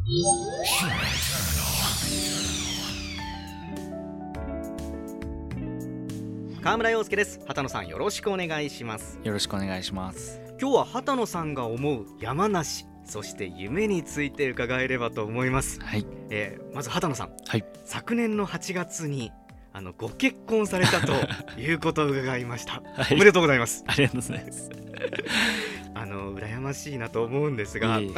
川村陽介です。畑野さん、よろしくお願いします。 よろしくお願いします。 今日は畑野さんが思う山梨、そして夢について伺えればと思います。 はい。 まず畑野さん、 はい、 昨年の8月にご結婚されたということを伺いました。 はい、 おめでとうございます。 ありがとうございます。 羨ましいなと思うんですが難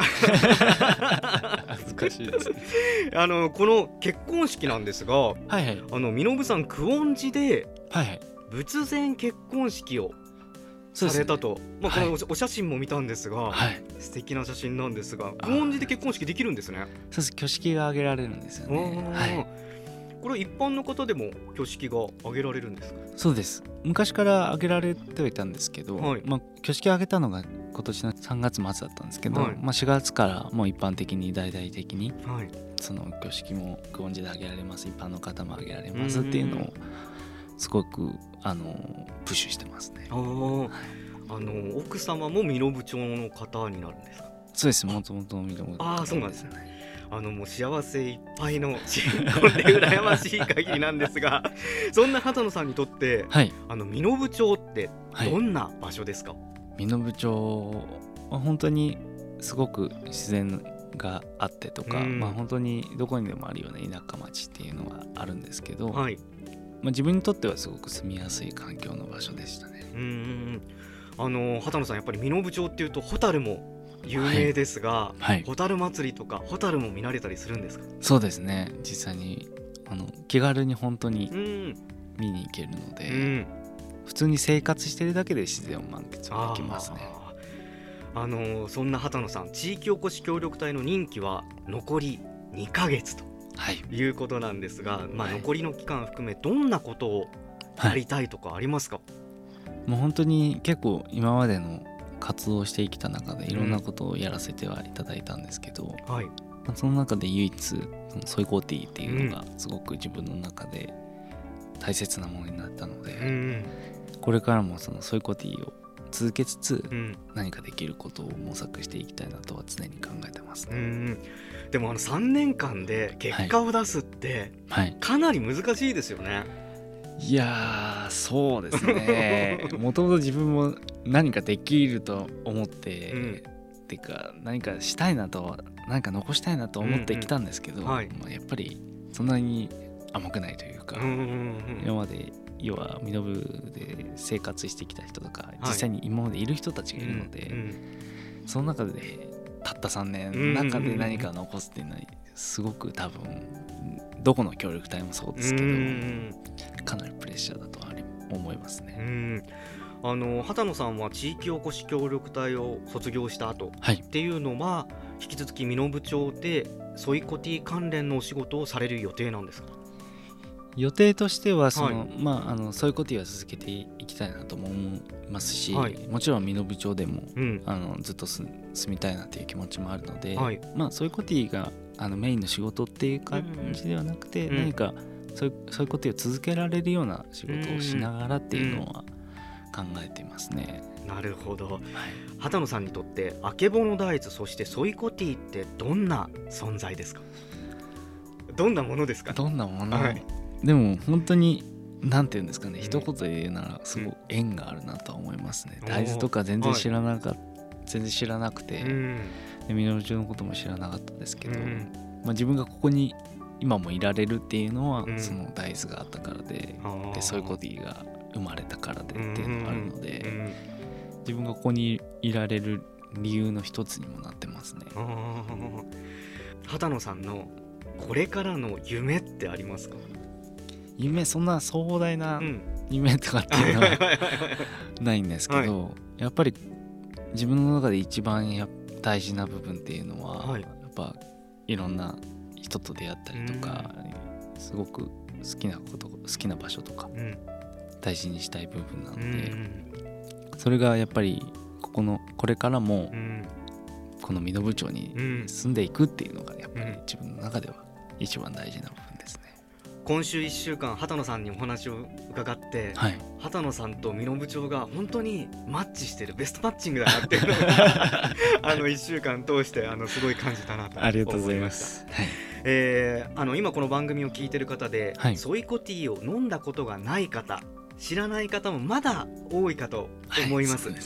しいです、ね、 この結婚式なんですが、 はいはい、 身延山久遠寺ではい仏前結婚式をされたと、このお写真も見たんですが、はい、素敵な写真なんですが、久遠寺で結婚式できるんですね。 そうです。挙式が挙げられるんですよね。はい、 これ一般の方でも挙式が挙げられるんですか？ そうです。昔から挙げられてはいたんですけど、 はい、 挙式を挙げたのが今年の3月末だったんですけど、はい、4月からもう一般的に大々的に、はい、その挙式も久遠寺で挙げられます、一般の方も挙げられますっていうのをすごくプッシュしてますね。 はい、奥様も身延町の方になるんですか？ そうです。もともと身延町。 ああ、そうなんですね。もう幸せいっぱいの新婚で羨ましい限りなんですがそんな畑野さんにとって、はい、身延町ってどんな場所ですか？ 身延町は本当にすごく自然があってとか、本当にどこにでもあるような田舎町っていうのがあるんですけど、はい、自分にとってはすごく住みやすい環境の場所でしたね。 畑野さん、やっぱり身延町っていうとホタルも有名ですが、はい、ホタル祭りとかホタルも見られたりするんですか？ そうですね。実際に気軽に本当に見に行けるので、普通に生活してるだけで自然を満喫できますね。 そんな畑野さん、地域おこし協力隊の任期は残り2ヶ月ということなんですが、残りの期間含めどんなことをやりたいとかありますか？ もう本当に結構今までの活動してきた中でいろんなことをやらせてはいただいたんですけど、その中で唯一そのソイコーティーっていうのがすごく自分の中で大切なものになったので、これからもそのソイコーティーを続けつつ、何かできることを模索していきたいなとは常に考えてますね。 でも3年間で結果を出すって、かなり難しいですよね。 いやー、そうですね。もともと自分も何かできると思って、っていうか何かしたいなと、何か残したいなと思ってきたんですけど、やっぱりそんなに甘くないというか、今まで要は身延で生活してきた人とか、実際に今までいる人たちがいるので、その中でたった3年の中で何か残すっていうのはすごく多分どこの協力隊もそうですけど、かなりプレッシャーだと思いますね。 畑野さんは地域おこし協力隊を卒業した後、っていうのは引き続き身延町でソイコティ関連のお仕事をされる予定なんですか？ 予定としてはソイコティは続けていきたいなと思いますし、もちろん身延町でも、ずっと住みたいなっていう気持ちもあるので、ソイコティがメインの仕事っていう感じではなくて、何かそういうことを続けられるような仕事をしながらっていうのは考えていますね。 なるほど、畑野さんにとってあけぼの大豆、そしてソイコティってどんな存在ですか？どんなものですか？ どんなもの、でも本当になんていうんですかね、一言で言うならすごく縁があるなとは思いますね。大豆とか全然知らなくて、身延町のことも知らなかったですけど、自分がここに今もいられるっていうのは、その大豆があったからで、ソイコティが生まれたからでっていうのがあるので、自分がここにいられる理由の一つにもなってますね。 畑野さんのこれからの夢ってありますか？ 夢、そんな壮大な夢とかっていうのはないんですけど、やっぱり自分の中で一番大事な部分っていうのは、やっぱいろんな人と出会ったりとか、すごく好きな場所とか、大事にしたい部分なので、それがやっぱりこれからも、この身延町に住んでいくっていうのがやっぱり自分の中では一番大事な部分ですね。 今週1週間畑野さんにお話を伺って、はい、畑野さんと美濃部長が本当にマッチしてるベストマッチングだなっていうのが1週間通してすごい感じたなと思いました。 ありがとうございます、 はい、今この番組を聞いてる方で、はい、ソイコティーを飲んだことがない方、知らない方もまだ多いかと思います、はい、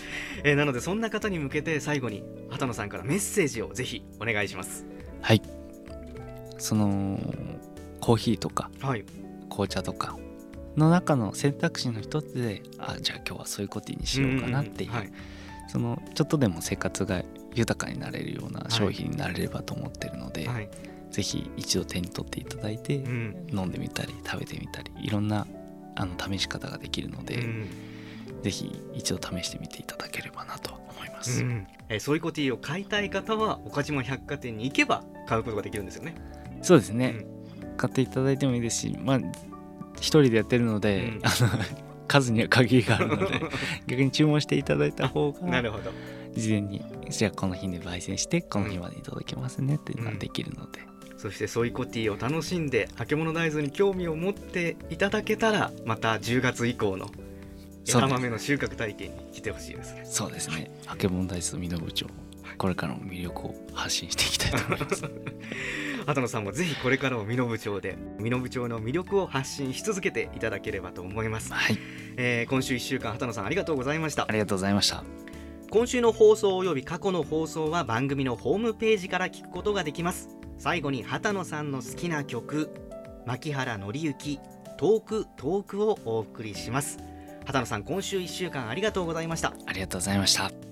なのでそんな方に向けて最後に畑野さんからメッセージをぜひお願いします。 はい、そのコーヒーとか、はい、紅茶とかの中の選択肢の一つで、じゃあ今日はソイコティーにしようかなっていう、はい、そのちょっとでも生活が豊かになれるような商品になれればと思ってるので、はい、ぜひ一度手に取っていただいて、飲んでみたり食べてみたりいろんな試し方ができるので、ぜひ一度試してみていただければなと思います、 ソイコティーを買いたい方は岡島百貨店に行けば買うことができるんですよね。 そうですね、買っていただいてもいいですし、一人でやってるので、数には限りがあるので逆に注文していただいた方がなるほど、 事前にじゃあこの日で焙煎してこの日までいただけますねっていうのができるので、 そしてソイコティーを楽しんであけぼの大豆に興味を持っていただけたら、また10月以降の枝豆の収穫体験に来てほしいですね。 そうですね、あけぼの大豆の美濃部長、これからも魅力を発信していきたいと思います畑野さんもぜひこれからも美濃部長で美濃部長の魅力を発信し続けていただければと思います、はい。今週1週間畑野さんありがとうございました。 ありがとうございました。 今週の放送および過去の放送は番組のホームページから聞くことができます。最後に畑野さんの好きな曲、牧原紀之遠く遠くをお送りします。畑野さん、今週1週間ありがとうございました。 ありがとうございました。